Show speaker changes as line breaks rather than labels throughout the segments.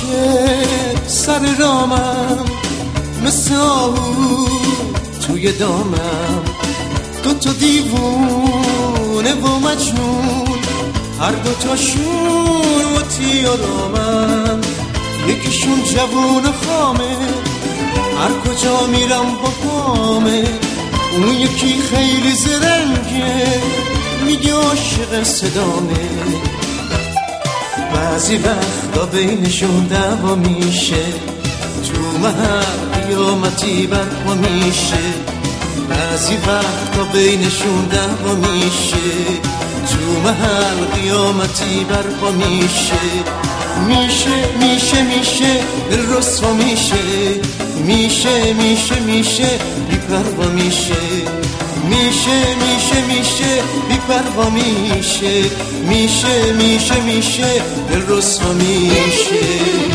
سر رامم مثل آهو توی دامم، دوتا دیوونه و مجنون، هر دوتاشون و تیارامن. یکیشون جوون خامه، هر کجا میرم با پامه. اون یکی خیلی زرنگه، میگه عاشق صدامه. بعضی وقتا بینشون دعوا میشه، تو محل قیامتی برپا میشه. بعضی وقتا بینشون دعوا میشه، تو محل قیامتی برپا میشه. میشه دل رسوا میشه، میشه بی پروا میشه. میشه بی پروا میشه دل رسوا میشه.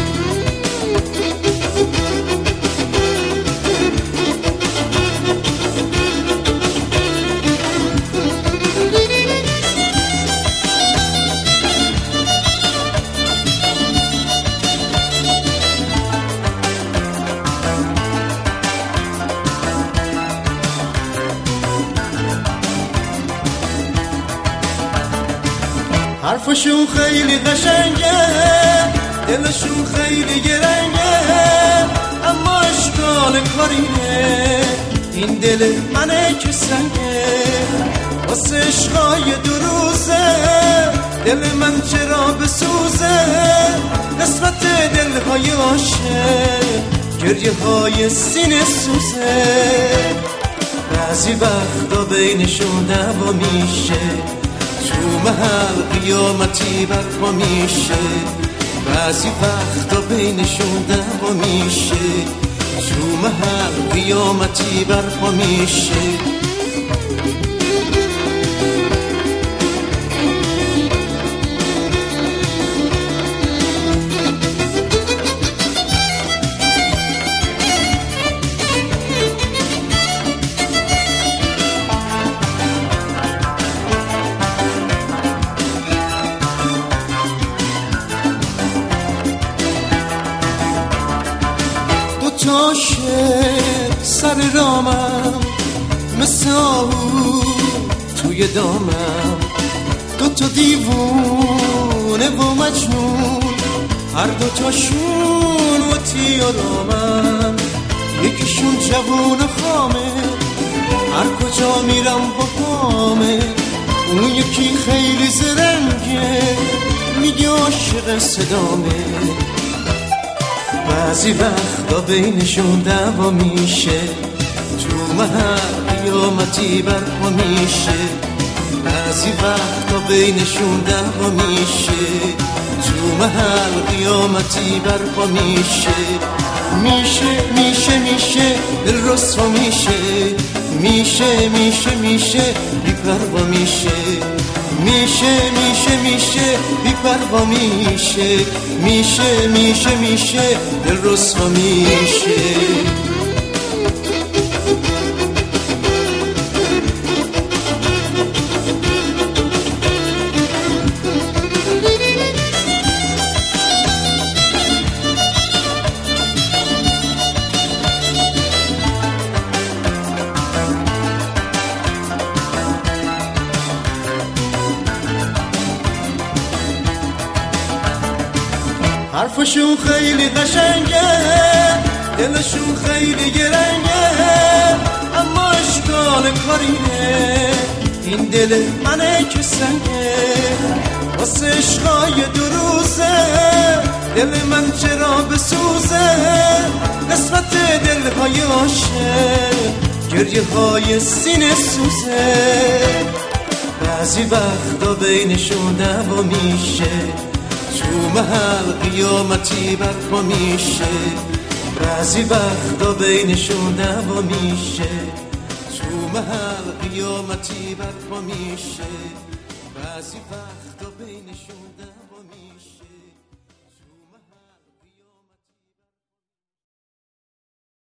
حرفشون خیلی قشنگه، دلشون خیلی گرنگه، اما اشکال کارینه. این دل منه که سنگه، واسه عشقای دو روزه. دل من چرا بسوزه، نسبت دلهای عاشق، گریه های سینه سوزه. بعضی وقتا بینشون دعوا میشه، تو محل قیامتی برپا میشه. بعضی وقتا بینشون دعوا میشه، تو محل قیامتی برپا میشه. سر رامم مثل آهو توی دامم، دوتا دیوونه و مجنون، هر دوتاشون و تیارامن. یکیشون جوون خامه، هر کجا میرم با پامه. اون یکی خیلی زرنگه، میگه عاشق صدامه. بعضی وقتا بینشون دعوا میشه، تو محل قیامتی برپا میشه. بعضی وقتا بینشون دعوا میشه، تو محل قیامتی برپا میشه. میشه دل رسوا میشه، میشه بی پروا میشه. میشه بی پروا میشه دل رسوا میشه. حرفشون خیلی قشنگه، دلشون خیلی گرنگه، اما اشکال کارینه. این دل منه که سنگه، واسه عشقای دو روزه. دل من چرا بسوزه، نسبت دلهای عاشق، گریه های سینه سوزه. بعضی وقتا بینشون دعوا میشه، تو محل قیامتی برپا میشه. بعضی وقتا بینشون دعوا میشه، تو محل قیامتی برپا میشه. بعضی وقتا بینشون